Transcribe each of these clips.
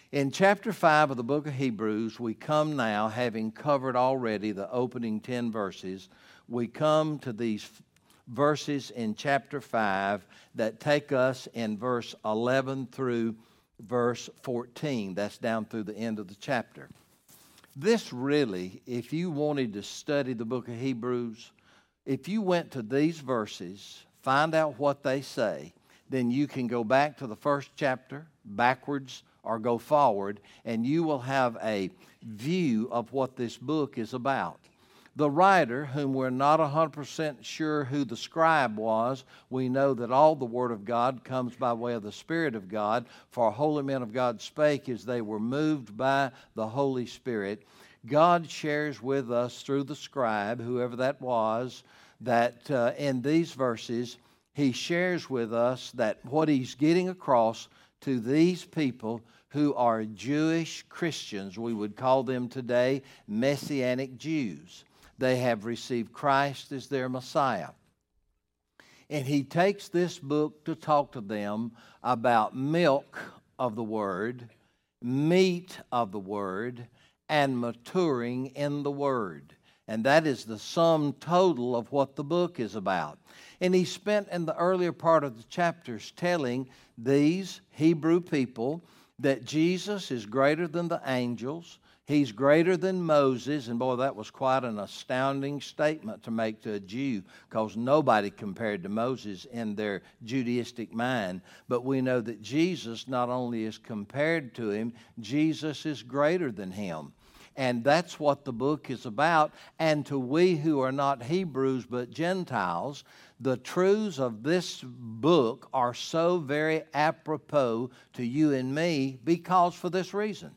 In chapter 5 of the book of Hebrews, we come now, having covered already the opening 10 verses, we come to these verses in chapter 5 that take us in verse 11 through verse 14. That's down through the end of the chapter. This really, if you wanted to study the book of Hebrews, if you went to these verses, find out what they say, then you can go back to the first chapter, backwards, or go forward, and you will have a view of what this book is about. The writer, whom we're not 100% sure who the scribe was, we know that all the Word of God comes by way of the Spirit of God, for holy men of God spake as they were moved by the Holy Spirit. God shares with us through the scribe, whoever that was, that in these verses, he shares with us that what he's getting across to these people who are Jewish Christians, we would call them today Messianic Jews. They have received Christ as their Messiah. And he takes this book to talk to them about milk of the Word, meat of the Word, and maturing in the Word. And that is the sum total of what the book is about. And he spent in the earlier part of the chapters telling these Hebrew people that Jesus is greater than the angels. He's greater than Moses. And boy, that was quite an astounding statement to make to a Jew, because nobody compared to Moses in their Judaistic mind. But we know that Jesus not only is compared to him, Jesus is greater than him. And that's what the book is about. And to we who are not Hebrews but Gentiles, the truths of this book are so very apropos to you and me, because for this reason.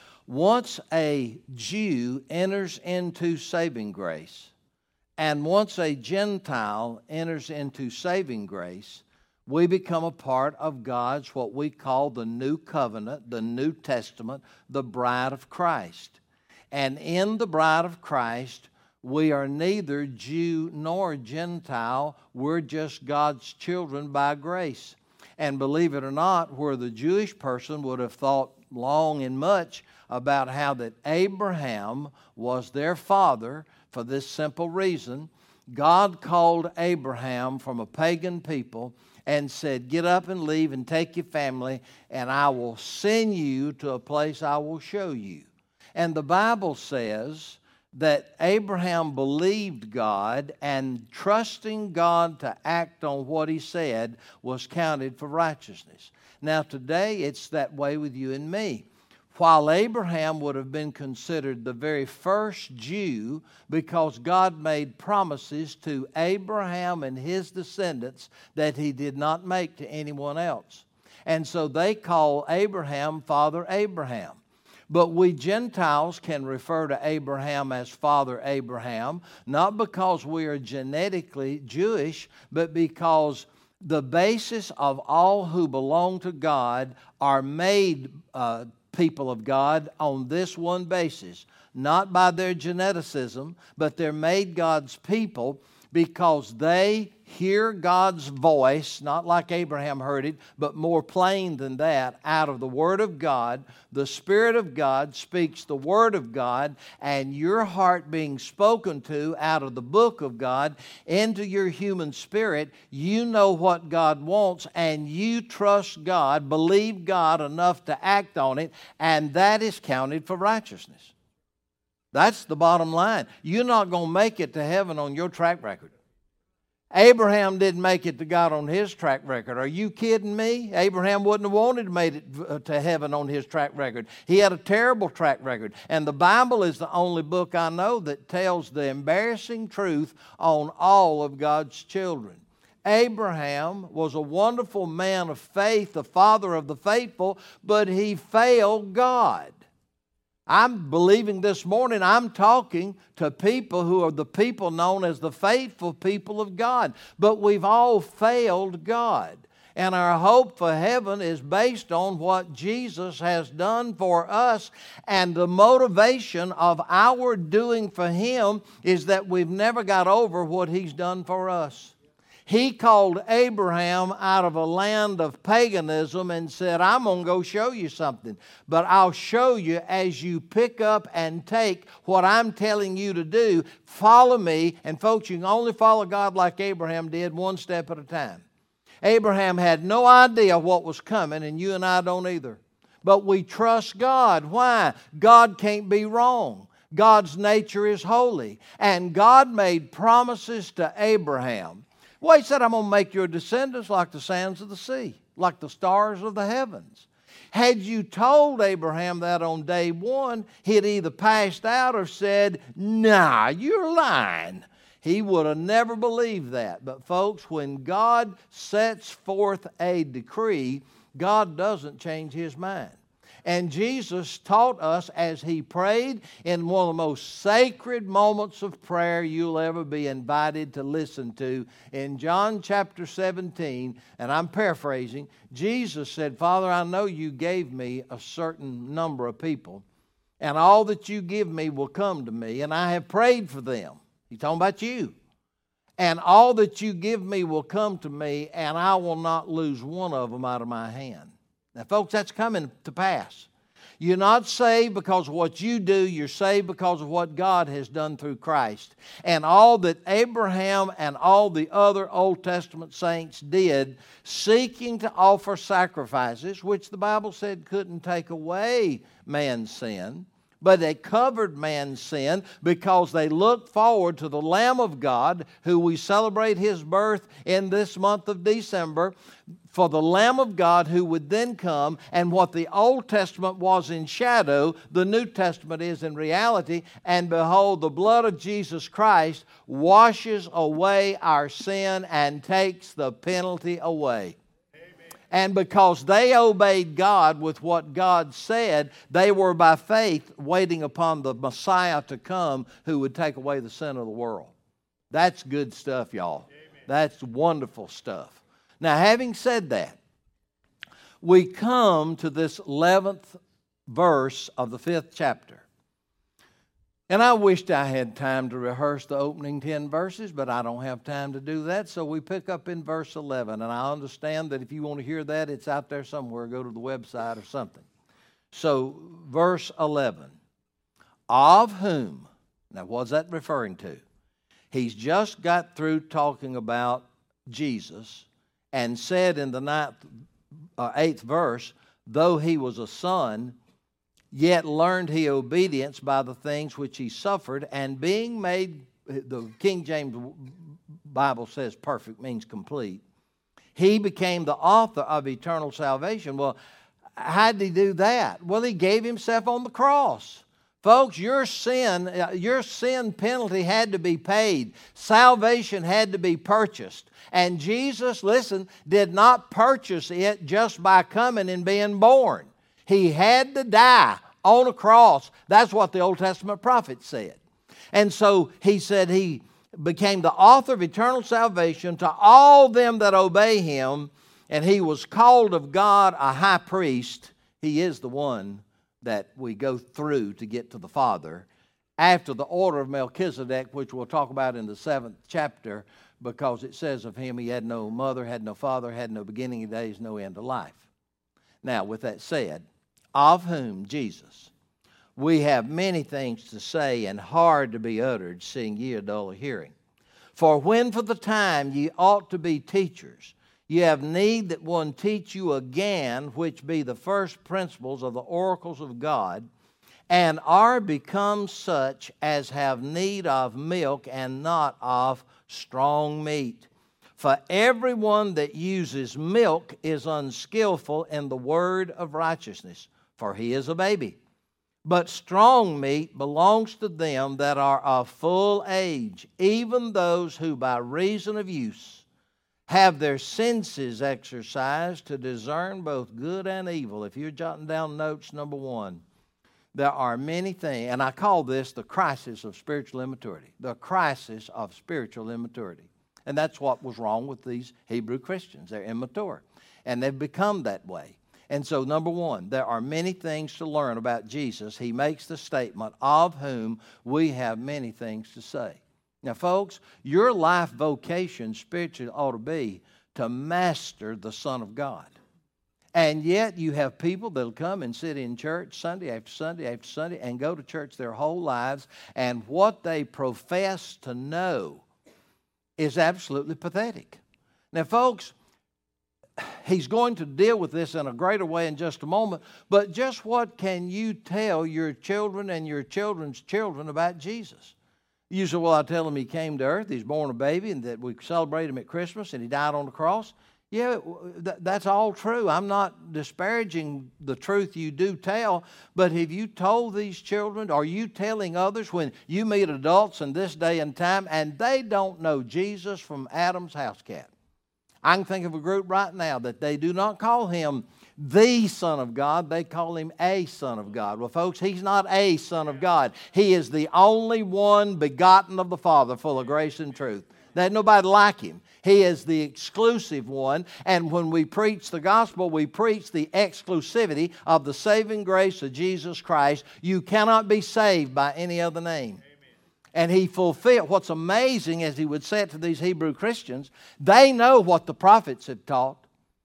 Once a Jew enters into saving grace, and once a Gentile enters into saving grace, we become a part of God's what we call the New Covenant, the New Testament, the bride of Christ. And in the bride of Christ, we are neither Jew nor Gentile. We're just God's children by grace. And believe it or not, where the Jewish person would have thought long and much about how that Abraham was their father, for this simple reason, God called Abraham from a pagan people and said, get up and leave and take your family, and I will send you to a place I will show you. And the Bible says that Abraham believed God, and trusting God to act on what he said was counted for righteousness. Now today it's that way with you and me. While Abraham would have been considered the very first Jew, because God made promises to Abraham and his descendants that he did not make to anyone else. And so they call Abraham Father Abraham. But we Gentiles can refer to Abraham as Father Abraham, not because we are genetically Jewish, but because the basis of all who belong to God are made people of God on this one basis, not by their geneticism, but they're made God's people because they hear God's voice, not like Abraham heard it, but more plain than that, out of the Word of God. The Spirit of God speaks the Word of God, and your heart being spoken to out of the book of God into your human spirit, you know what God wants, and you trust God, believe God enough to act on it, and that is counted for righteousness. That's the bottom line. You're not going to make it to heaven on your track record. Abraham didn't make it to God on his track record. Are you kidding me? Abraham wouldn't have wanted to make it to heaven on his track record. He had a terrible track record. And the Bible is the only book I know that tells the embarrassing truth on all of God's children. Abraham was a wonderful man of faith, the father of the faithful, but he failed God. I'm believing this morning I'm talking to people who are the people known as the faithful people of God. But we've all failed God. And our hope for heaven is based on what Jesus has done for us. And the motivation of our doing for Him is that we've never got over what He's done for us. He called Abraham out of a land of paganism and said, I'm going to go show you something. But I'll show you as you pick up and take what I'm telling you to do. Follow me. And folks, you can only follow God like Abraham did, one step at a time. Abraham had no idea what was coming, and you and I don't either. But we trust God. Why? God can't be wrong. God's nature is holy. And God made promises to Abraham. Well, He said, I'm going to make your descendants like the sands of the sea, like the stars of the heavens. Had you told Abraham that on day one, he'd either passed out or said, nah, you're lying. He would have never believed that. But folks, when God sets forth a decree, God doesn't change His mind. And Jesus taught us as He prayed in one of the most sacred moments of prayer you'll ever be invited to listen to. In John chapter 17, and I'm paraphrasing, Jesus said, Father, I know you gave me a certain number of people, and all that you give me will come to me, and I have prayed for them. He's talking about you. And all that you give me will come to me, and I will not lose one of them out of my hand. Now, folks, that's coming to pass. You're not saved because of what you do. You're saved because of what God has done through Christ. And all that Abraham and all the other Old Testament saints did, seeking to offer sacrifices, which the Bible said couldn't take away man's sin, but they covered man's sin because they looked forward to the Lamb of God, who we celebrate His birth in this month of December, for the Lamb of God who would then come. And what the Old Testament was in shadow, the New Testament is in reality. And behold, the blood of Jesus Christ washes away our sin and takes the penalty away. And because they obeyed God with what God said, they were by faith waiting upon the Messiah to come who would take away the sin of the world. That's good stuff, y'all. Amen. That's wonderful stuff. Now, having said that, we come to this 11th verse of the 5th chapter. And I wished I had time to rehearse the opening 10 verses, but I don't have time to do that, so we pick up in verse 11. And I understand that if you want to hear that, it's out there somewhere. Go to the website or something. So, verse 11. Of whom? Now, what's that referring to? He's just got through talking about Jesus and said in the 8th verse, though he was a son, yet learned he obedience by the things which he suffered, and being made, the King James Bible says perfect means complete, he became the author of eternal salvation. Well, how did he do that? Well, he gave himself on the cross. Folks, your sin penalty had to be paid. Salvation had to be purchased. And Jesus, listen, did not purchase it just by coming and being born. He had to die on a cross. That's what the Old Testament prophet said. And so he said he became the author of eternal salvation to all them that obey him, and he was called of God a high priest. He is the one that we go through to get to the Father after the order of Melchizedek, which we'll talk about in the 7th chapter, because it says of him he had no mother, had no father, had no beginning of days, no end of life. Now, with that said, of whom, Jesus, we have many things to say and hard to be uttered, seeing ye are dull of hearing. For when for the time ye ought to be teachers, ye have need that one teach you again, which be the first principles of the oracles of God, and are become such as have need of milk and not of strong meat. For everyone that uses milk is unskillful in the word of righteousness, for he is a baby. But strong meat belongs to them that are of full age, even those who by reason of use have their senses exercised to discern both good and evil. If you're jotting down notes, number 1, there are many things, and I call this the crisis of spiritual immaturity. The crisis of spiritual immaturity. And that's what was wrong with these Hebrew Christians. They're immature, and they've become that way. And so, number 1, there are many things to learn about Jesus. He makes the statement, of whom we have many things to say. Now, folks, your life vocation spiritually ought to be to master the Son of God. And yet you have people that'll come and sit in church Sunday after Sunday after Sunday and go to church their whole lives, and what they profess to know is absolutely pathetic. Now, folks, he's going to deal with this in a greater way in just a moment, but just what can you tell your children and your children's children about Jesus? You say, well, I tell them he came to earth, he's born a baby, and that we celebrate him at Christmas, and he died on the cross. Yeah, that's all true. I'm not disparaging the truth you do tell, but have you told these children, are you telling others when you meet adults in this day and time and they don't know Jesus from Adam's house cat? I can think of a group right now that they do not call him the Son of God, they call him a Son of God. Well, folks, he's not a Son of God. He is the only one begotten of the Father, full of grace and truth. There's nobody like him. He is the exclusive one, and when we preach the gospel, we preach the exclusivity of the saving grace of Jesus Christ. You cannot be saved by any other name. And he fulfilled. What's amazing, as he would say it to these Hebrew Christians, they know what the prophets had taught.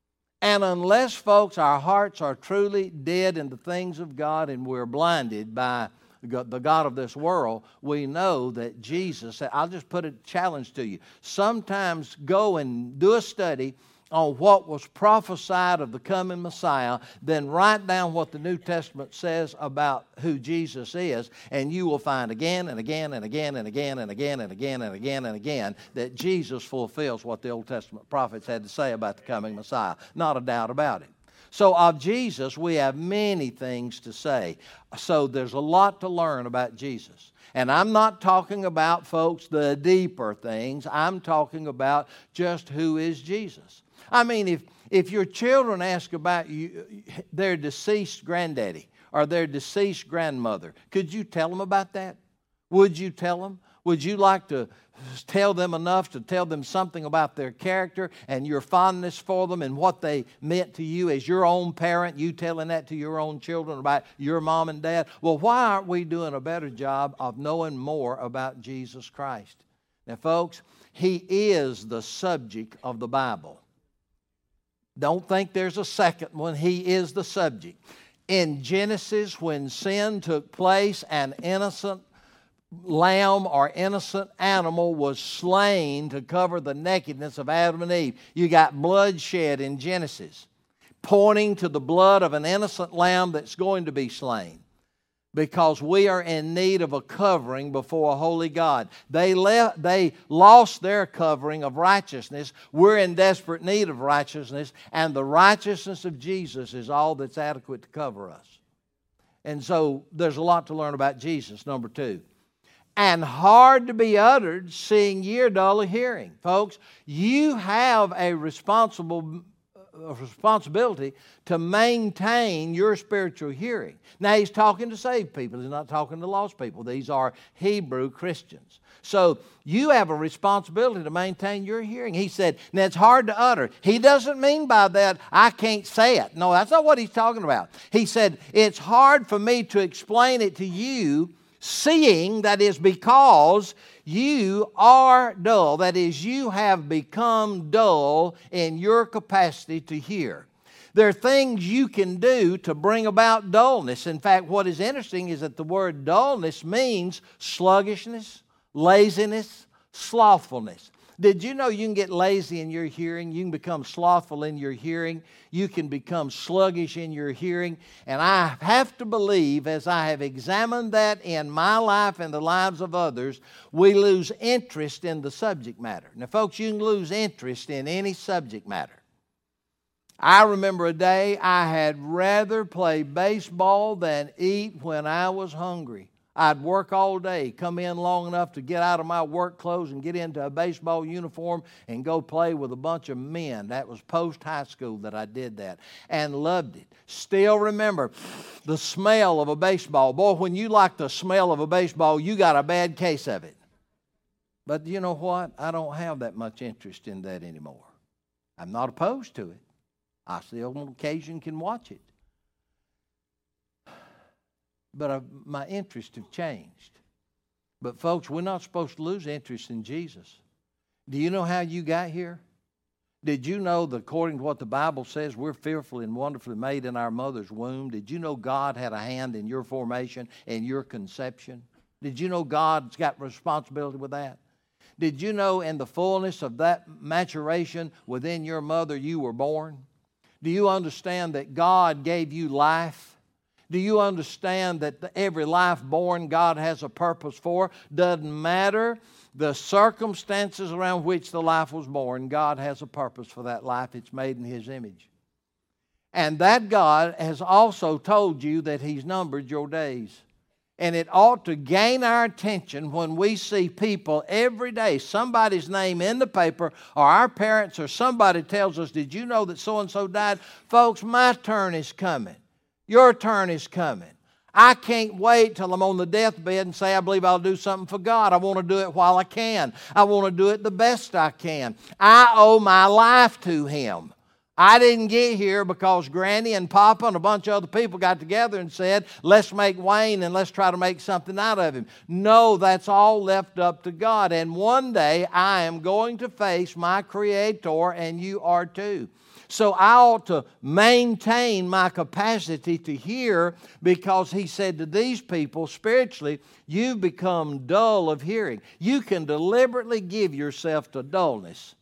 And unless, folks, our hearts are truly dead in the things of God and we're blinded by the God of this world, we know that Jesus, I'll just put a challenge to you. Sometimes go and do a study on what was prophesied of the coming Messiah, then write down what the New Testament says about who Jesus is, and you will find again and again and again and again and again and again and again and again that Jesus fulfills what the Old Testament prophets had to say about the coming Messiah. Not a doubt about it. So of Jesus, we have many things to say. So there's a lot to learn about Jesus. And I'm not talking about, folks, the deeper things. I'm talking about just who is Jesus. I mean, if your children ask about their deceased granddaddy or their deceased grandmother, could you tell them about that? Would you tell them? Would you like to tell them enough to tell them something about their character and your fondness for them and what they meant to you as your own parent, you telling that to your own children about your mom and dad? Well, why aren't we doing a better job of knowing more about Jesus Christ? Now, folks, he is the subject of the Bible. Don't think there's a second one. He is the subject. In Genesis, when sin took place, an innocent lamb or innocent animal was slain to cover the nakedness of Adam and Eve. You got bloodshed in Genesis, pointing to the blood of an innocent lamb that's going to be slain. Because we are in need of a covering before a holy God. They lost their covering of righteousness. We're in desperate need of righteousness, and the righteousness of Jesus is all that's adequate to cover us. And so there's a lot to learn about Jesus. Number two, and hard to be uttered, seeing ye are dull of hearing. Folks, you have a responsibility to maintain your spiritual hearing. Now, he's talking to saved people. He's not talking to lost people. These are Hebrew Christians. So you have a responsibility to maintain your hearing. He said, now it's hard to utter. He doesn't mean by that, I can't say it. No, that's not what he's talking about. He said, it's hard for me to explain it to you, seeing, that is because you are dull. That is, you have become dull in your capacity to hear. There are things you can do to bring about dullness. In fact, what is interesting is that the word dullness means sluggishness, laziness, slothfulness. Did you know you can get lazy in your hearing? You can become slothful in your hearing. You can become sluggish in your hearing. And I have to believe, as I have examined that in my life and the lives of others, we lose interest in the subject matter. Now, folks, you can lose interest in any subject matter. I remember a day I had rather play baseball than eat when I was hungry. I'd work all day, come in long enough to get out of my work clothes and get into a baseball uniform and go play with a bunch of men. That was post-high school that I did that, and loved it. Still remember the smell of a baseball. Boy, when you like the smell of a baseball, you got a bad case of it. But you know what? I don't have that much interest in that anymore. I'm not opposed to it. I still on occasion can watch it. But my interests have changed. But folks, we're not supposed to lose interest in Jesus. Do you know how you got here? Did you know that according to what the Bible says, we're fearfully and wonderfully made in our mother's womb? Did you know God had a hand in your formation and your conception? Did you know God's got responsibility with that? Did you know in the fullness of that maturation within your mother you were born? Do you understand that God gave you life? Do you understand that every life born God has a purpose for? Doesn't matter the circumstances around which the life was born, God has a purpose for that life. It's made in His image. And that God has also told you that He's numbered your days. And it ought to gain our attention when we see people every day, somebody's name in the paper, or our parents or somebody tells us, did you know that so-and-so died? Folks, my turn is coming. Your turn is coming. I can't wait till I'm on the deathbed and say, I believe I'll do something for God. I want to do it while I can. I want to do it the best I can. I owe my life to Him. I didn't get here because Granny and Papa and a bunch of other people got together and said, let's make Wayne and let's try to make something out of him. No, that's all left up to God. And one day I am going to face my Creator, and you are too. So I ought to maintain my capacity to hear, because He said to these people spiritually, you've become dull of hearing. You can deliberately give yourself to dullness,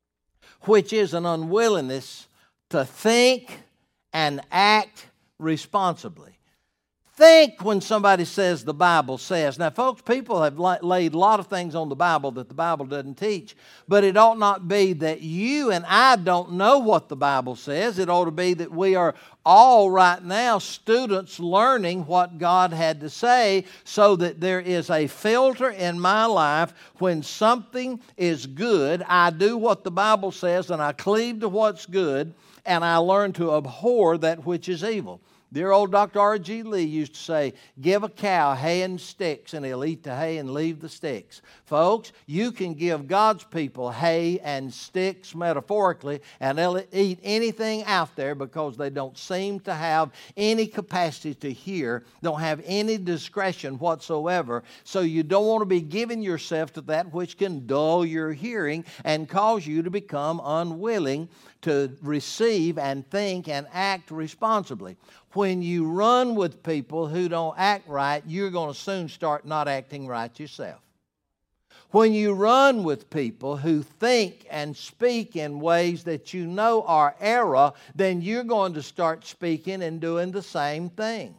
which is an unwillingness to think and act responsibly. Think when somebody says the Bible says. Now, folks, people have laid a lot of things on the Bible that the Bible doesn't teach, but it ought not be that you and I don't know what the Bible says. It ought to be that we are all right now students learning what God had to say, so that there is a filter in my life. When something is good, I do what the Bible says and I cleave to what's good, and I learn to abhor that which is evil. Dear old Dr. R.G. Lee used to say, give a cow hay and sticks and he'll eat the hay and leave the sticks. Folks, you can give God's people hay and sticks metaphorically, and they'll eat anything out there because they don't seem to have any capacity to hear, don't have any discretion whatsoever. So you don't want to be giving yourself to that which can dull your hearing and cause you to become unwilling to receive and think and act responsibly. When you run with people who don't act right, you're going to soon start not acting right yourself. When you run with people who think and speak in ways that you know are error, then you're going to start speaking and doing the same thing.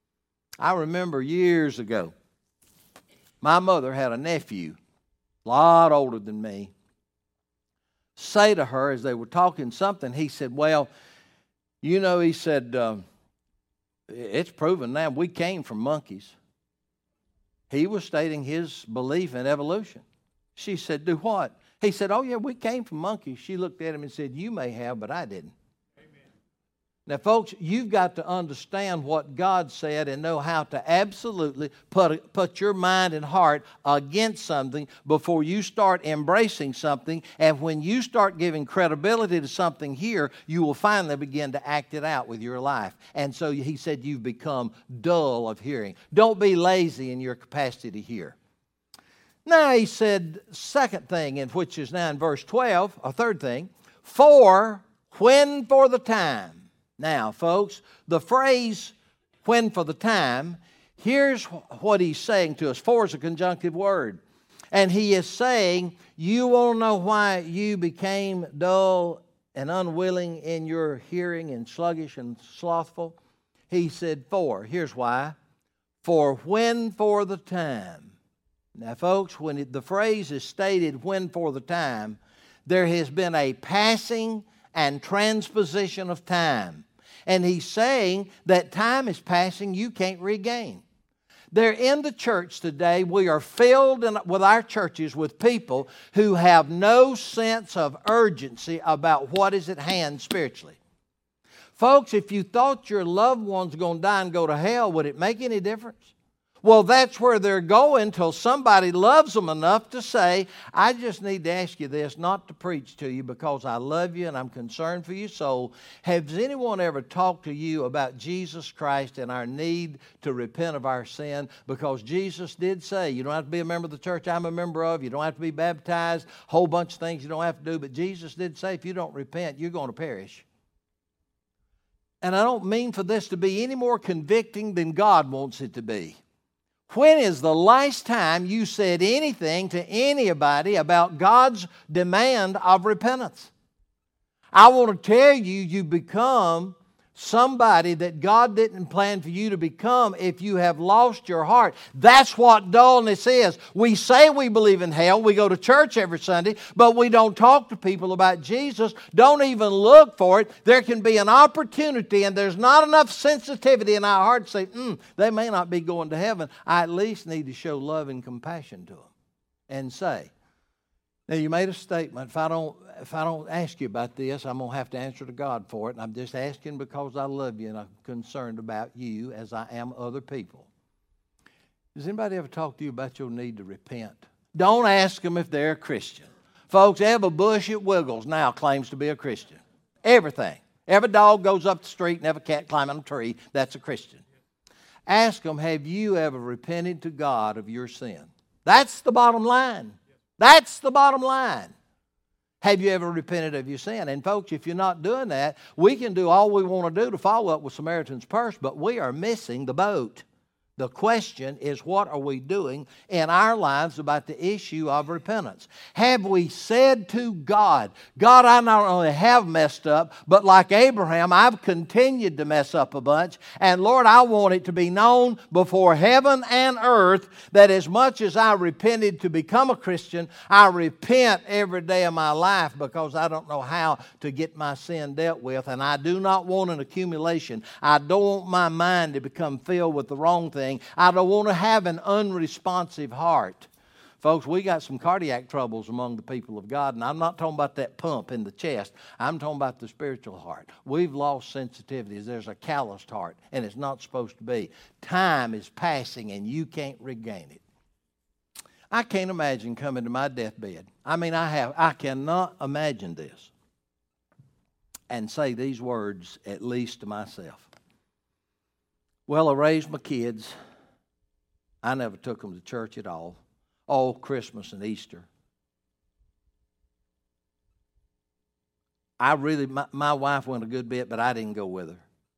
I remember years ago, my mother had a nephew, a lot older than me, say to her as they were talking something. He said, well, you know, he said, it's proven now we came from monkeys. He was stating his belief in evolution. She said, do what? He said, oh yeah, we came from monkeys. She looked at him and said, you may have, but I didn't. Now, folks, you've got to understand what God said and know how to absolutely put your mind and heart against something before you start embracing something. And when you start giving credibility to something here, you will finally begin to act it out with your life. And so He said you've become dull of hearing. Don't be lazy in your capacity to hear. Now, He said, second thing, which is now in verse 12, a third thing, when for the time. Now, folks, the phrase, when for the time, here's what He's saying to us. For is a conjunctive word. And He is saying, you want to know why you became dull and unwilling in your hearing and sluggish and slothful? He said, for. Here's why. For when for the time. Now, folks, when the phrase is stated, when for the time, there has been a passing and transposition of time. And He's saying that time is passing you can't regain. There in the church today, we are filled with our churches with people who have no sense of urgency about what is at hand spiritually. Folks, if you thought your loved one's going to die and go to hell, would it make any difference? Well, that's where they're going till somebody loves them enough to say, I just need to ask you this, not to preach to you because I love you and I'm concerned for your soul. Has anyone ever talked to you about Jesus Christ and our need to repent of our sin? Because Jesus did say, you don't have to be a member of the church I'm a member of. You don't have to be baptized. A whole bunch of things you don't have to do. But Jesus did say, if you don't repent, you're going to perish. And I don't mean for this to be any more convicting than God wants it to be. When is the last time you said anything to anybody about God's demand of repentance? I want to tell you, you become somebody that God didn't plan for you to become if you have lost your heart. That's what dullness is. We say we believe in hell. We go to church every Sunday, but we don't talk to people about Jesus. Don't even look for it. There can be an opportunity, and there's not enough sensitivity in our heart to say, they may not be going to heaven. I at least need to show love and compassion to them and say, now, you made a statement. If I don't ask you about this, I'm going to have to answer to God for it. And I'm just asking because I love you and I'm concerned about you as I am other people. Does anybody ever talk to you about your need to repent? Don't ask them if they're a Christian. Folks, every bush it wiggles now claims to be a Christian. Everything. Every dog goes up the street and every cat climbing a tree, that's a Christian. Ask them, have you ever repented to God of your sin? That's the bottom line. That's the bottom line. Have you ever repented of your sin? And folks, if you're not doing that, we can do all we want to do to follow up with Samaritan's Purse, but we are missing the boat. The question is, what are we doing in our lives about the issue of repentance? Have we said to God, God, I not only have messed up, but like Abraham, I've continued to mess up a bunch. And Lord, I want it to be known before heaven and earth that as much as I repented to become a Christian, I repent every day of my life because I don't know how to get my sin dealt with. And I do not want an accumulation. I don't want my mind to become filled with the wrong thing. I don't want to have an unresponsive heart. Folks, we got some cardiac troubles among the people of God, and I'm not talking about that pump in the chest. I'm talking about the spiritual heart. We've lost sensitivities. There's a calloused heart, and it's not supposed to be. Time is passing, and you can't regain it. I can't imagine coming to my deathbed. I cannot imagine this and say these words, at least to myself. Well, I raised my kids. I never took them to church at all. Oh, Christmas and Easter. My wife went a good bit, but I didn't go with her.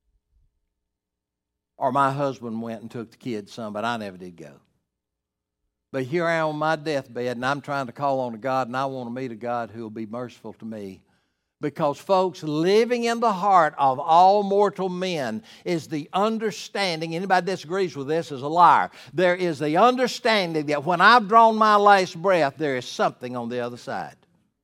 Or my husband went and took the kids some, but I never did go. But here I am on my deathbed, and I'm trying to call on God, and I want to meet a God who will be merciful to me. Because, folks, living in the heart of all mortal men is the understanding, anybody disagrees with this is a liar. There is the understanding that when I've drawn my last breath, there is something on the other side.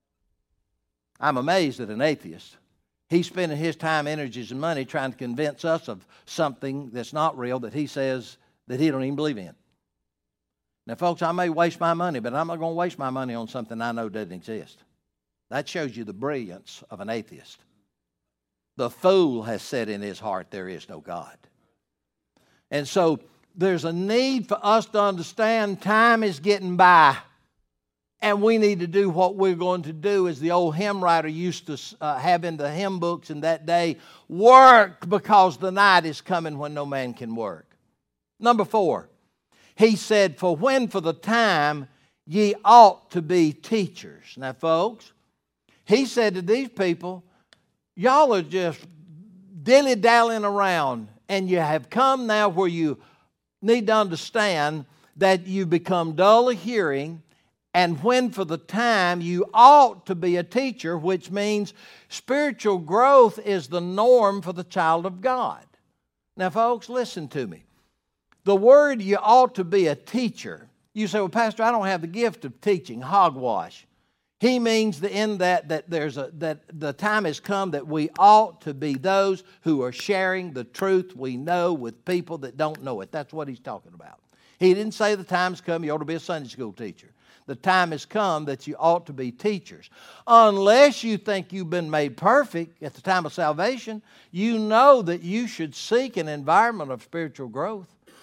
I'm amazed at an atheist. He's spending his time, energies, and money trying to convince us of something that's not real that he says that he don't even believe in. Now, folks, I may waste my money, but I'm not going to waste my money on something I know doesn't exist. That shows you the brilliance of an atheist. The fool has said in his heart, there is no God. And so there's a need for us to understand time is getting by. And we need to do what we're going to do, as the old hymn writer used to have in the hymn books in that day, work because the night is coming when no man can work. Number 4, he said, for the time ye ought to be teachers. Now, folks, he said to these people, y'all are just dilly-dallying around, and you have come now where you need to understand that you become dull of hearing, and when for the time you ought to be a teacher, which means spiritual growth is the norm for the child of God. Now, folks, listen to me. The word you ought to be a teacher, you say, well, Pastor, I don't have the gift of teaching. Hogwash. He means that the time has come that we ought to be those who are sharing the truth we know with people that don't know it. That's what he's talking about. He didn't say the time's come you ought to be a Sunday school teacher. The time has come that you ought to be teachers. Unless you think you've been made perfect at the time of salvation, you know that you should seek an environment of spiritual growth.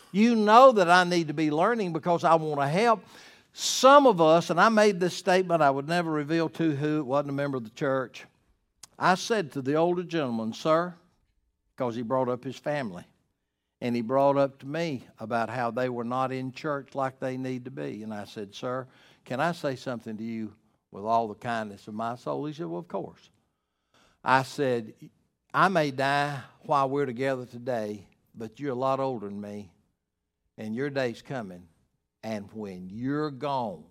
You know that I need to be learning because I want to help. Some of us, and I made this statement I would never reveal to who, it wasn't a member of the church. I said to the older gentleman, sir, because he brought up his family, and he brought up to me about how they were not in church like they need to be. And I said, sir, can I say something to you with all the kindness of my soul? He said, well, of course. I said, I may die while we're together today, but you're a lot older than me, and your day's coming. And when you're gone,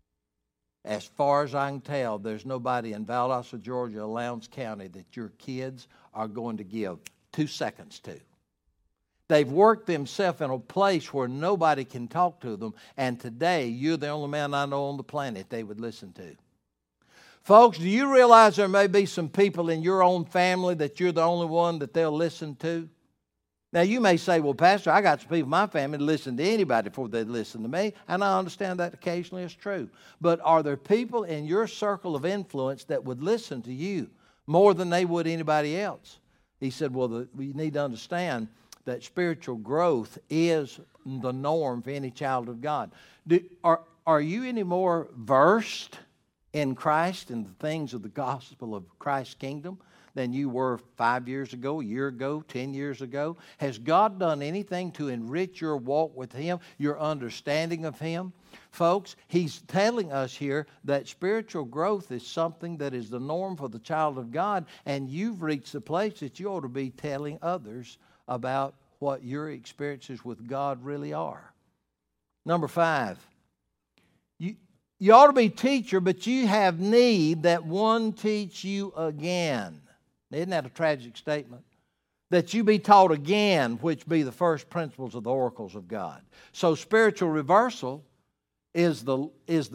as far as I can tell, there's nobody in Valdosta, Georgia, or Lowndes County that your kids are going to give 2 seconds to. They've worked themselves in a place where nobody can talk to them, and today you're the only man I know on the planet they would listen to. Folks, do you realize there may be some people in your own family that you're the only one that they'll listen to? Now, you may say, well, Pastor, I got some people in my family that listen to anybody before they listen to me, and I understand that occasionally is true. But are there people in your circle of influence that would listen to you more than they would anybody else? He said, well, we need to understand that spiritual growth is the norm for any child of God. Are you any more versed in Christ and the things of the gospel of Christ's kingdom than you were 5 years ago, a year ago, 10 years ago? Has God done anything to enrich your walk with Him, your understanding of Him? Folks, He's telling us here that spiritual growth is something that is the norm for the child of God, and you've reached the place that you ought to be telling others about what your experiences with God really are. Number 5, you ought to be a teacher, but you have need that one teach you again. Isn't that a tragic statement? That you be taught again, which be the first principles of the oracles of God. So spiritual reversal is the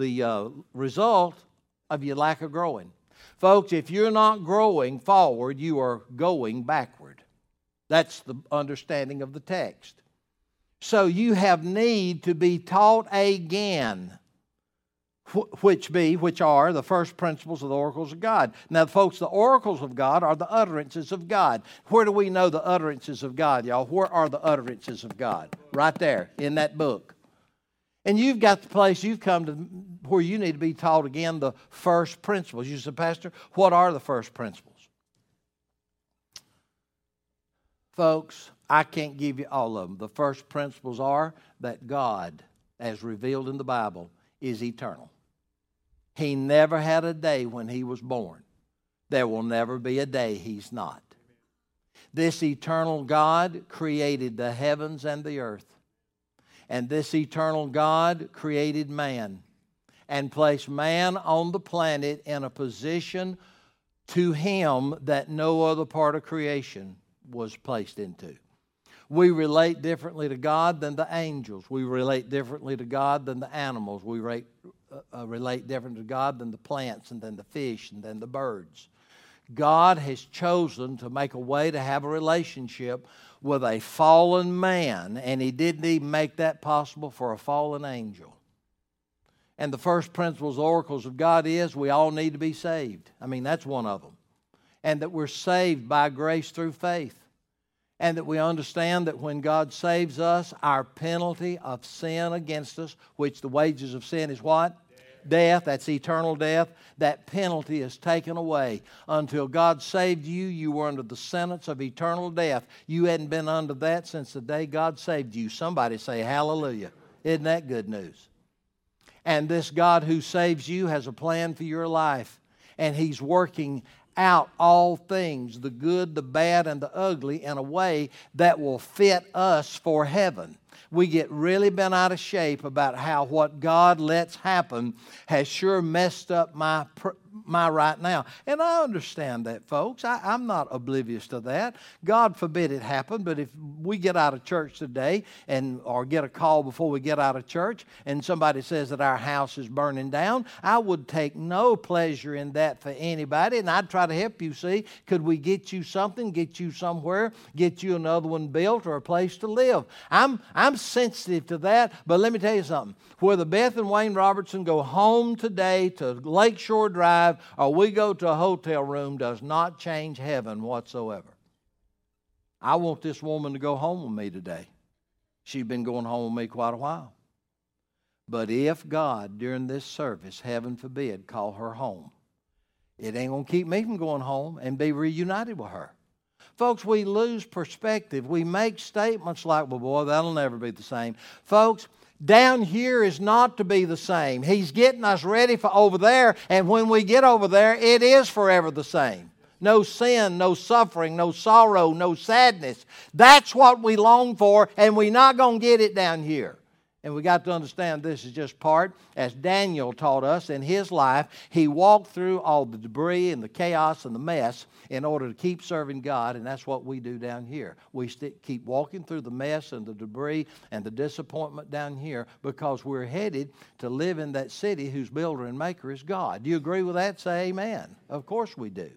result of your lack of growing. Folks, if you're not growing forward, you are going backward. That's the understanding of the text. So you have need to be taught again, which are the first principles of the oracles of God. Now, folks, the oracles of God are the utterances of God. Where do we know the utterances of God, y'all? Where are the utterances of God? Right there in that book. And you've got the place you've come to where you need to be taught again the first principles. You said, Pastor, what are the first principles? Folks, I can't give you all of them. The first principles are that God, as revealed in the Bible, is eternal. He never had a day when He was born. There will never be a day He's not. This eternal God created the heavens and the earth. And this eternal God created man and placed man on the planet in a position to Him that no other part of creation was placed into. We relate differently to God than the angels. We relate differently to God than the animals. We relate differently to God than the plants and than the fish and than the birds. God has chosen to make a way to have a relationship with a fallen man, and He didn't even make that possible for a fallen angel. And the first principles, oracles of God is we all need to be saved. I mean, that's one of them. And that we're saved by grace through faith. And that we understand that when God saves us, our penalty of sin against us, which the wages of sin is what? Death. That's eternal death. That penalty is taken away. Until God saved you, you were under the sentence of eternal death. You hadn't been under that since the day God saved you. Somebody say hallelujah. Isn't that good news? And this God who saves you has a plan for your life. And He's working out all things, the good, the bad, and the ugly, in a way that will fit us for heaven. We get really bent out of shape about how what God lets happen has sure messed up my right now. And I understand that, folks. I'm not oblivious to that. God forbid it happen, but if we get out of church today or get a call before we get out of church and somebody says that our house is burning down, I would take no pleasure in that for anybody, and I'd try to help you see, could we get you something, get you somewhere, get you another one built or a place to live. I'm sensitive to that, but let me tell you something. Whether Beth and Wayne Robertson go home today to Lakeshore Drive or we go to a hotel room does not change heaven whatsoever. I want this woman to go home with me today. She's been going home with me quite a while. But if God, during this service, heaven forbid, call her home, it ain't going to keep me from going home and be reunited with her. Folks, we lose perspective. We make statements like, well, boy, that'll never be the same. Folks, down here is not to be the same. He's getting us ready for over there, and when we get over there, it is forever the same. No sin, no suffering, no sorrow, no sadness. That's what we long for, and we're not going to get it down here. And we got to understand this is just part, as Daniel taught us in his life. He walked through all the debris and the chaos and the mess in order to keep serving God, and that's what we do down here. We keep walking through the mess and the debris and the disappointment down here because we're headed to live in that city whose builder and maker is God. Do you agree with that? Say amen. Of course we do.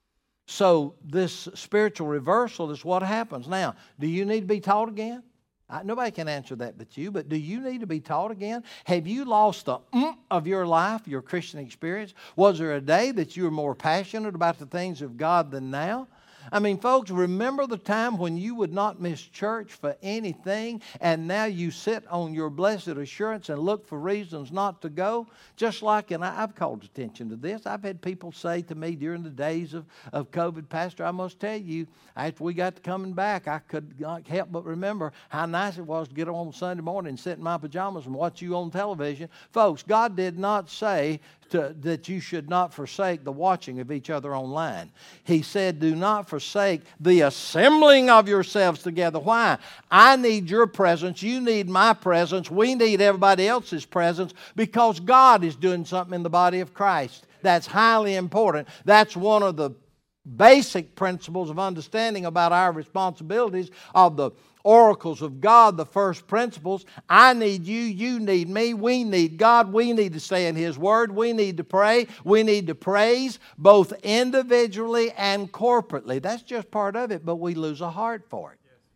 So this spiritual reversal is what happens. Now, do you need to be taught again? Nobody can answer that but you, but do you need to be taught again? Have you lost the of your life, your Christian experience? Was there a day that you were more passionate about the things of God than now? I mean, folks, remember the time when you would not miss church for anything, and now you sit on your blessed assurance and look for reasons not to go? Just like, and I've called attention to this, I've had people say to me during the days of COVID, Pastor, I must tell you, after we got to coming back, I could not help but remember how nice it was to get on Sunday morning and sit in my pajamas and watch you on television. Folks, God did not say that you should not forsake the watching of each other online. He said, do not forsake the assembling of yourselves together. Why? I need your presence. You need my presence. We need everybody else's presence because God is doing something in the body of Christ. That's highly important. That's one of the basic principles of understanding about our responsibilities of the oracles of God, the first principles. I need you, you need me, we need God, we need to stay in His Word, we need to pray, we need to praise, both individually and corporately. That's just part of it, but we lose a heart for it.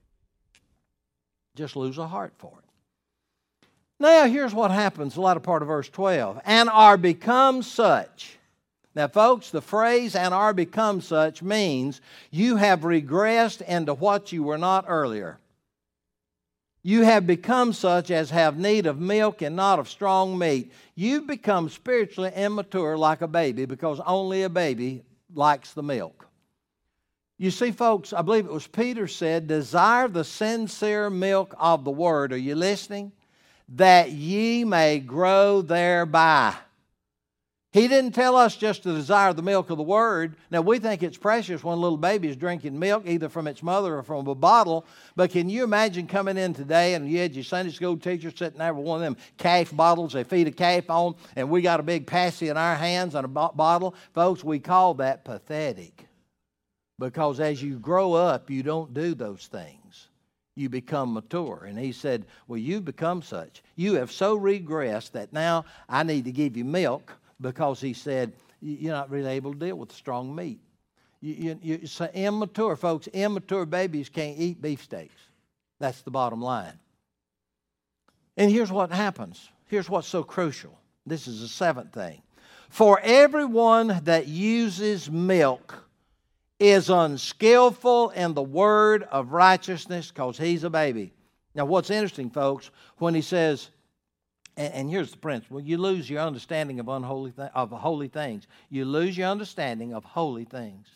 Just lose a heart for it. Now, here's what happens, a lot of part of verse 12. And are become such. Now, folks, the phrase, and are become such, means you have regressed into what you were not earlier. You have become such as have need of milk and not of strong meat. You've become spiritually immature like a baby because only a baby likes the milk. You see, folks, I believe it was Peter said, desire the sincere milk of the Word. Are you listening? That ye may grow thereby. He didn't tell us just to desire the milk of the Word. Now, we think it's precious when a little baby is drinking milk, either from its mother or from a bottle. But can you imagine coming in today and you had your Sunday school teacher sitting there with one of them calf bottles they feed a calf on, and we got a big passy in our hands and a bottle? Folks, we call that pathetic. Because as you grow up, you don't do those things. You become mature. And he said, well, you've become such. You have so regressed that now I need to give you milk. Because he said, you're not really able to deal with strong meat. It's immature, folks. Immature babies can't eat beefsteaks. That's the bottom line. And here's what happens. Here's what's so crucial. This is the seventh thing. For everyone that uses milk is unskillful in the word of righteousness because he's a baby. Now, what's interesting, folks, when he says, and here's the principle. You lose your understanding of holy things. You lose your understanding of holy things.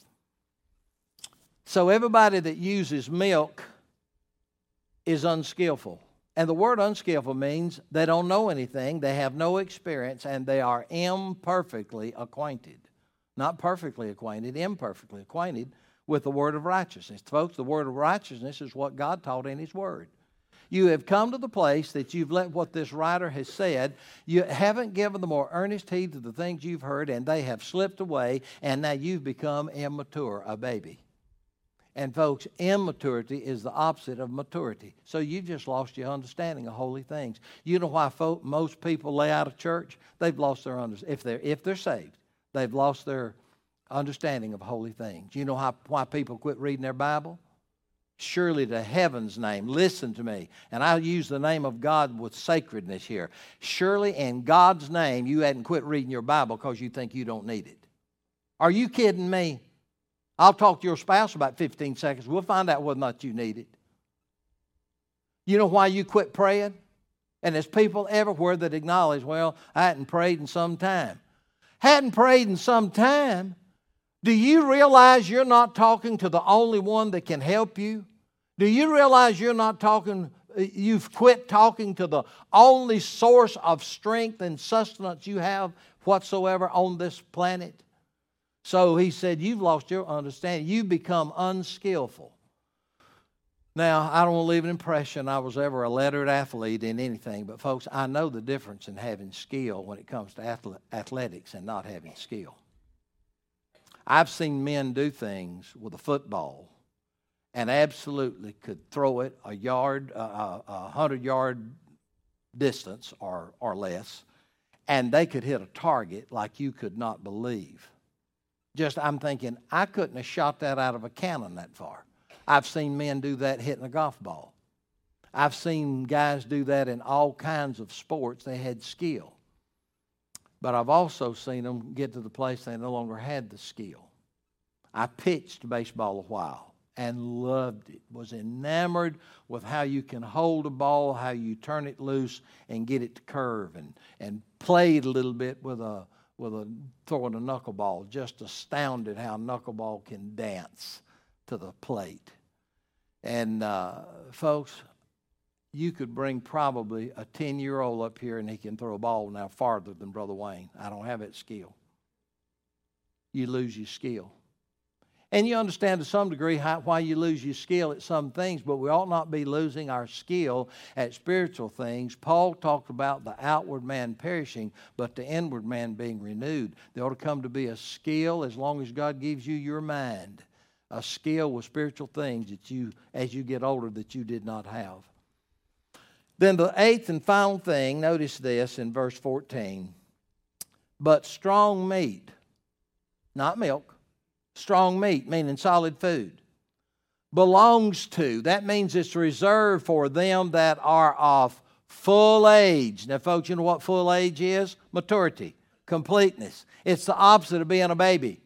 So everybody that uses milk is unskillful. And the word unskillful means they don't know anything, they have no experience, and they are imperfectly acquainted. Not perfectly acquainted, imperfectly acquainted with the word of righteousness. Folks, the word of righteousness is what God taught in His Word. You have come to the place that you've let what this writer has said. You haven't given the more earnest heed to the things you've heard, and they have slipped away, and now you've become immature, a baby. And folks, immaturity is the opposite of maturity. So you've just lost your understanding of holy things. You know why most people lay out of church? They've lost their understanding. If they're saved, they've lost their understanding of holy things. You know why people quit reading their Bible? Surely to heaven's name, listen to me. And I use the name of God with sacredness here. Surely in God's name, you hadn't quit reading your Bible because you think you don't need it. Are you kidding me? I'll talk to your spouse about 15 seconds. We'll find out whether or not you need it. You know why you quit praying? And there's people everywhere that acknowledge, well, I hadn't prayed in some time. Hadn't prayed in some time? Do you realize you're not talking to the only one that can help you? Do you realize you've quit talking to the only source of strength and sustenance you have whatsoever on this planet? So he said, you've lost your understanding. You've become unskillful. Now, I don't want to leave an impression I was ever a lettered athlete in anything, but folks, I know the difference in having skill when it comes to athletics and not having skill. I've seen men do things with a football and absolutely could throw it a 100-yard distance or less, and they could hit a target like you could not believe. I'm thinking, I couldn't have shot that out of a cannon that far. I've seen men do that hitting a golf ball. I've seen guys do that in all kinds of sports. They had skill. But I've also seen them get to the place they no longer had the skill. I pitched baseball a while and loved it, was enamored with how you can hold a ball, how you turn it loose and get it to curve, and played a little bit with throwing a knuckleball. Just astounded how knuckleball can dance to the plate. And folks, you could bring probably a 10-year-old up here and he can throw a ball now farther than Brother Wayne. I don't have that skill. You lose your skill. And you understand to some degree why you lose your skill at some things, but we ought not be losing our skill at spiritual things. Paul talked about the outward man perishing, but the inward man being renewed. There ought to come to be a skill as long as God gives you your mind. A skill with spiritual things that you, as you get older, that you did not have. Then the eighth and final thing, notice this in verse 14. But strong meat, not milk, strong meat, meaning solid food, belongs to, that means it's reserved for them that are of full age. Now, folks, you know what full age is? Maturity, completeness. It's the opposite of being a baby.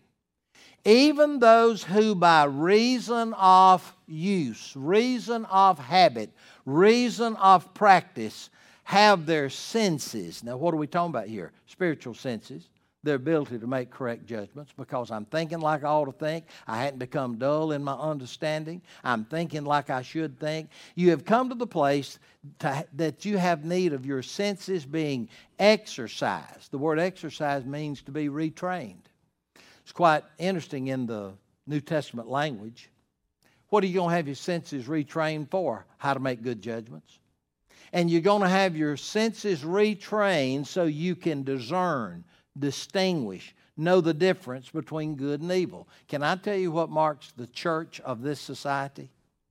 Even those who by reason of use, reason of habit, reason of practice have their senses. Now, what are we talking about here? Spiritual senses. Their ability to make correct judgments, because I'm thinking like I ought to think. I hadn't become dull in my understanding. I'm thinking like I should think. You have come to the place that you have need of your senses being exercised. The word exercise means to be retrained. It's quite interesting in the New Testament language. What are you going to have your senses retrained for? How to make good judgments. And you're going to have your senses retrained so you can discern, distinguish, know the difference between good and evil. Can I tell you what marks the church of this society?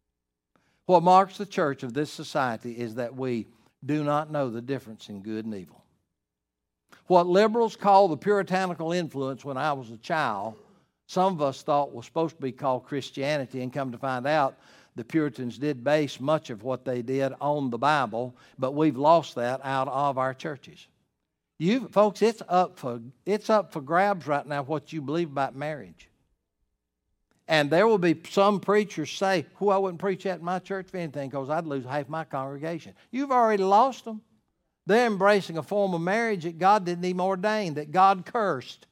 What marks the church of this society is that we do not know the difference in good and evil. What liberals call the puritanical influence when I was a child, some of us thought was supposed to be called Christianity, and come to find out the Puritans did base much of what they did on the Bible, but we've lost that out of our churches. Folks, it's up for grabs right now what you believe about marriage. And there will be some preachers say, I wouldn't preach that in my church for anything because I'd lose half my congregation. You've already lost them. They're embracing a form of marriage that God didn't even ordain, that God cursed.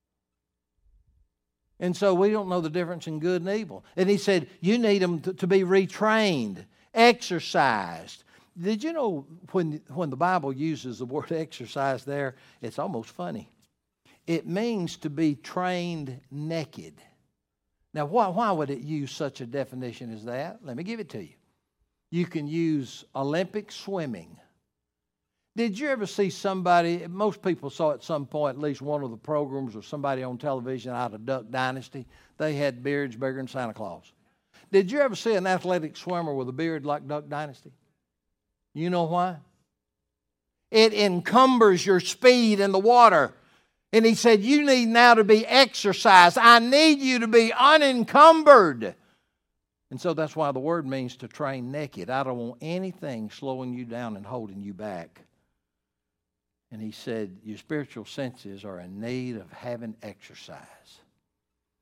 And so we don't know the difference in good and evil. And he said, you need them to be retrained, exercised. Did you know when the Bible uses the word exercise there, it's almost funny. It means to be trained naked. Now, why would it use such a definition as that? Let me give it to you. You can use Olympic swimming. Did you ever see somebody, most people saw at some point at least one of the programs or somebody on television out of Duck Dynasty, they had beards bigger than Santa Claus. Did you ever see an athletic swimmer with a beard like Duck Dynasty? You know why? It encumbers your speed in the water. And he said, you need now to be exercised. I need you to be unencumbered. And so that's why the word means to train naked. I don't want anything slowing you down and holding you back. And he said, your spiritual senses are in need of having exercise.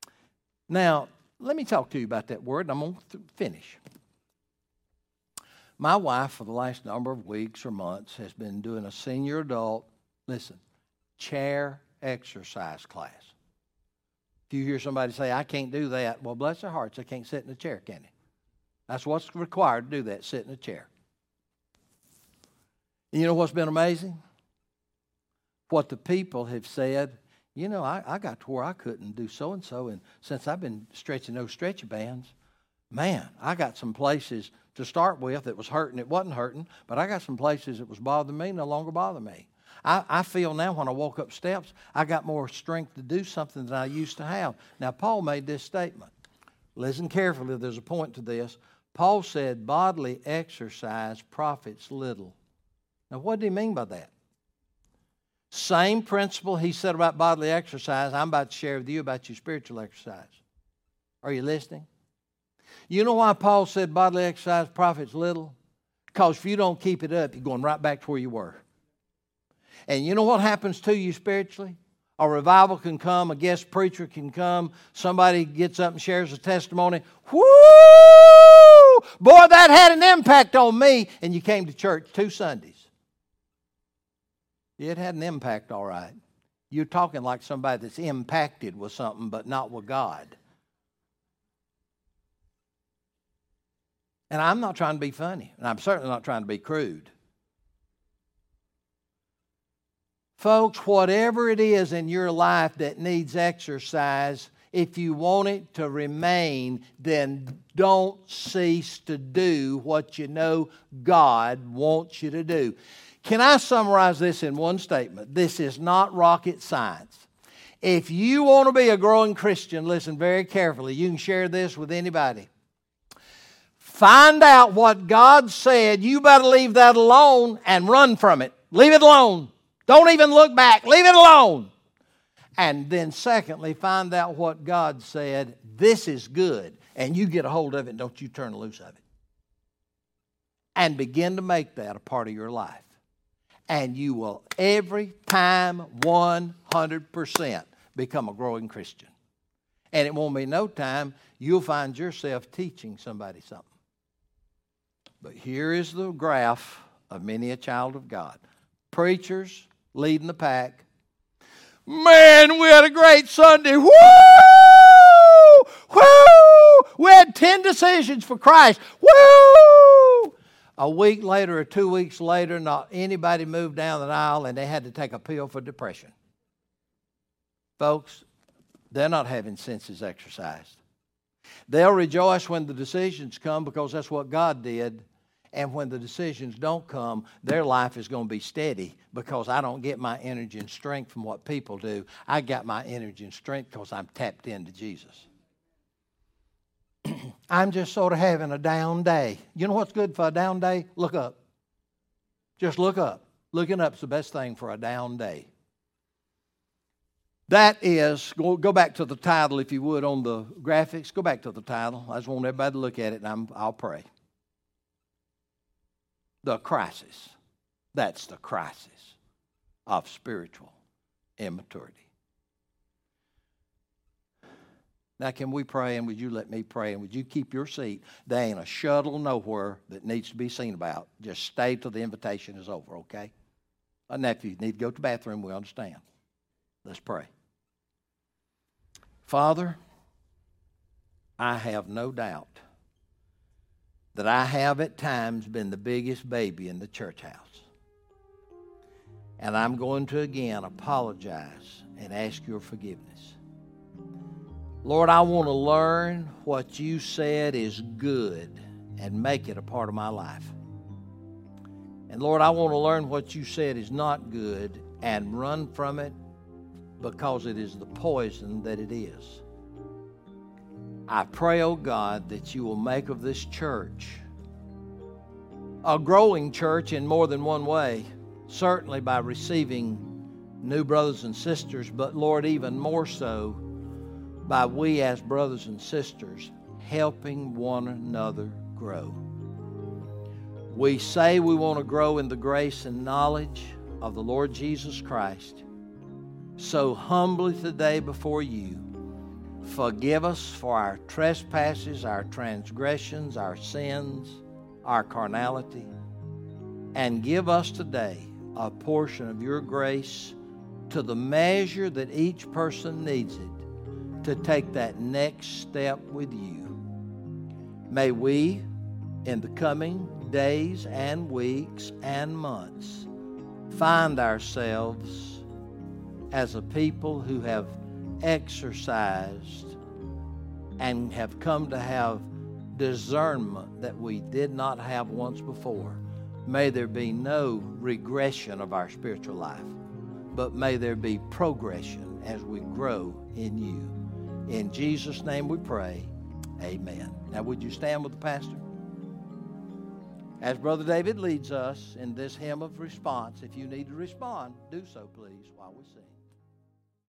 Now, let me talk to you about that word, and I'm going to finish. My wife, for the last number of weeks or months, has been doing a senior adult, chair exercise class. If you hear somebody say, I can't do that, well, bless their hearts, they can't sit in a chair, can they? That's what's required to do that, sit in a chair. And you know what's been amazing? What the people have said, I got to where I couldn't do so-and-so, and since I've been stretching those stretchy bands, man, I got some places to start with that was hurting, it wasn't hurting, but I got some places that was bothering me, no longer bother me. I feel now when I walk up steps, I got more strength to do something than I used to have. Now, Paul made this statement. Listen carefully, there's a point to this. Paul said bodily exercise profits little. Now, what did he mean by that? Same principle he said about bodily exercise, I'm about to share with you about your spiritual exercise. Are you listening? You know why Paul said bodily exercise profits little? Because if you don't keep it up, you're going right back to where you were. And you know what happens to you spiritually? A revival can come, a guest preacher can come, somebody gets up and shares a testimony. Whoo! Boy, that had an impact on me. And you came to church 2 Sundays. It had an impact, all right. You're talking like somebody that's impacted with something, but not with God. And I'm not trying to be funny, and I'm certainly not trying to be crude. Folks, whatever it is in your life that needs exercise, if you want it to remain, then don't cease to do what you know God wants you to do. Can I summarize this in one statement? This is not rocket science. If you want to be a growing Christian, listen very carefully. You can share this with anybody. Find out what God said. You better leave that alone and run from it. Leave it alone. Don't even look back. Leave it alone. And then secondly, find out what God said. This is good. And you get a hold of it. Don't you turn loose of it. And begin to make that a part of your life. And you will every time 100% become a growing Christian. And it won't be no time you'll find yourself teaching somebody something. But here is the graph of many a child of God. Preachers leading the pack. Man, we had a great Sunday. Woo! Woo! We had 10 decisions for Christ. Woo! A week later or 2 weeks later, not anybody moved down the aisle and they had to take a pill for depression. Folks, they're not having senses exercised. They'll rejoice when the decisions come because that's what God did. And when the decisions don't come, their life is going to be steady because I don't get my energy and strength from what people do. I got my energy and strength because I'm tapped into Jesus. I'm just sort of having a down day. You know what's good for a down day? Look up. Just look up. Looking up is the best thing for a down day. That is, go back to the title if you would on the graphics. Go back to the title. I just want everybody to look at it and I'll pray. The crisis. That's the crisis of spiritual immaturity. Now, can we pray, and would you let me pray, and would you keep your seat? There ain't a shuttle nowhere that needs to be seen about. Just stay till the invitation is over, okay? And if you need to go to the bathroom, we understand. Let's pray. Father, I have no doubt that I have at times been the biggest baby in the church house. And I'm going to again apologize and ask your forgiveness. Lord, I want to learn what you said is good and make it a part of my life. And Lord, I want to learn what you said is not good and run from it because it is the poison that it is. I pray, oh God, that you will make of this church a growing church in more than one way, certainly by receiving new brothers and sisters, but Lord, even more so by we as brothers and sisters helping one another grow. We say we want to grow in the grace and knowledge of the Lord Jesus Christ. So humbly today before you, forgive us for our trespasses, our transgressions, our sins, our carnality, and give us today a portion of your grace to the measure that each person needs it to take that next step with you. May we, in the coming days and weeks and months, find ourselves as a people who have exercised and have come to have discernment that we did not have once before. May there be no regression of our spiritual life, but may there be progression as we grow in you. In Jesus' name we pray, amen. Now would you stand with the pastor? As Brother David leads us in this hymn of response, if you need to respond, do so please while we sing.